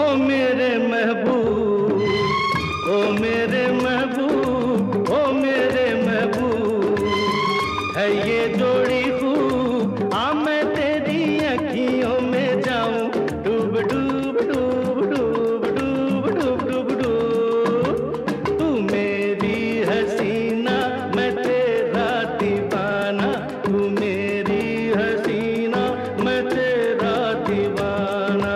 मेरे महबूब, ओ मेरे महबूब, ओ मेरे महबूब, है ये जोड़ी खूब। आ मैं तेरी अखियों में जाऊं, डूब डूब डूब डूब डूब डूब डूब डूब। तू मेरी हसीना, मैं तेरा दीवाना, तू मेरी हसीना, मैं तेरा दीवाना।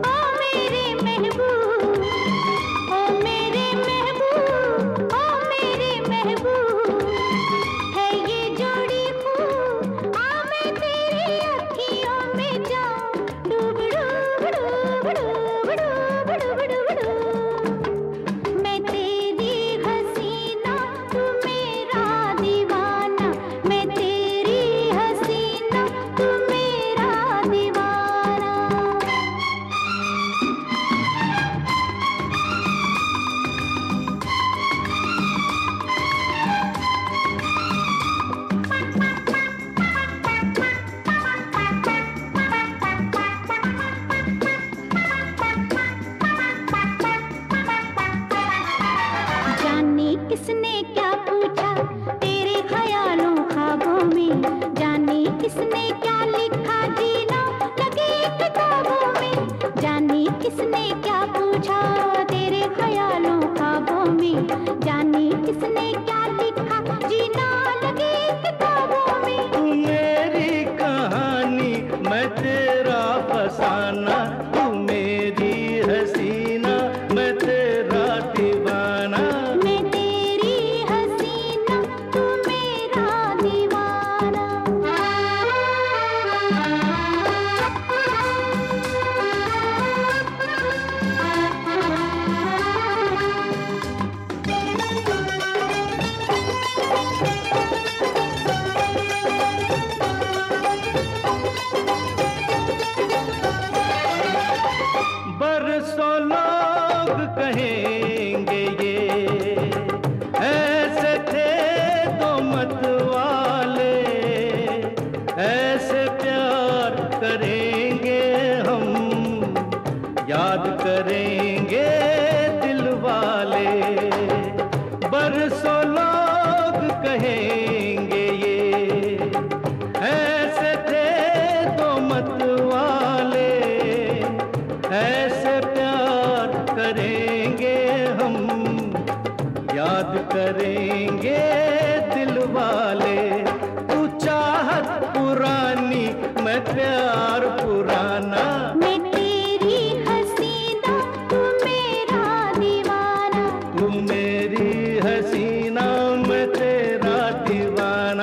किसने क्या पूछा तेरे ख्यालों ख्वाबों में, जाने किसने क्या लिखा जीना लगे किताबों में। जाने किसने क्या पूछा तेरे ख्यालों ख्वाबों में, जाने किसने क्या लिखा जीना लगे किताबों में। तू मेरी कहानी, मैं तेरा फसाना, तू मेरी हसीना, मैं तेरा दीवाना। बरसों लोग कहेंगे ये ऐसे थे तो मत वाले, ऐसे प्यार करेंगे हम, याद करेंगे दिल वाले। बरसों लोग कहेंगे ये ऐसे थे तो मत वाले, ऐसे प्यार करेंगे हम, याद करेंगे दिल वाले। तू चाहत पुरानी, मैं प्यार पुराना, मैं तेरी हसीना, तू मेरा दीवाना। तू मेरी हसीना, मैं तेरा दीवाना।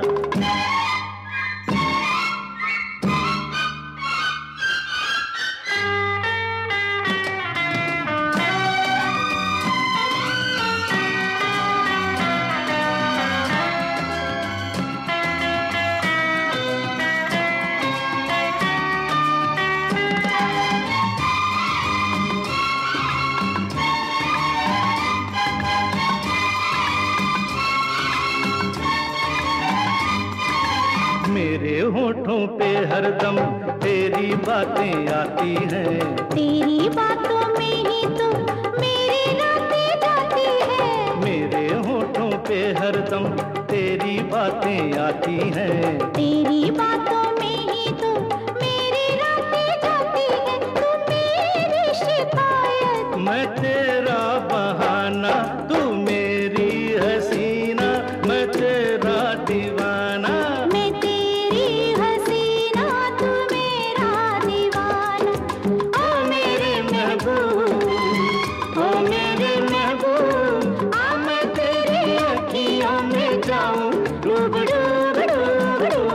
मेरे होठों पे हरदम तेरी बातें आती हैं, तेरी बातों में ही तो मेरी रातें जाती है। मेरे होठों पे हरदम तेरी बातें आती हैं, तेरी बातों में ही तो मेरी रातें जाती है। तू मेरी शिकायत, मैं तेरा बहाना, तू मेरी हसीना, मैं तेरा दीवाना। मैं तेरी हसीना, तू मेरा दीवाना। ओ मेरे महबूब, ओ मेरे महबूब, आ मैं तेरी अखियों में जाऊं, डूब डूब डूब डूब।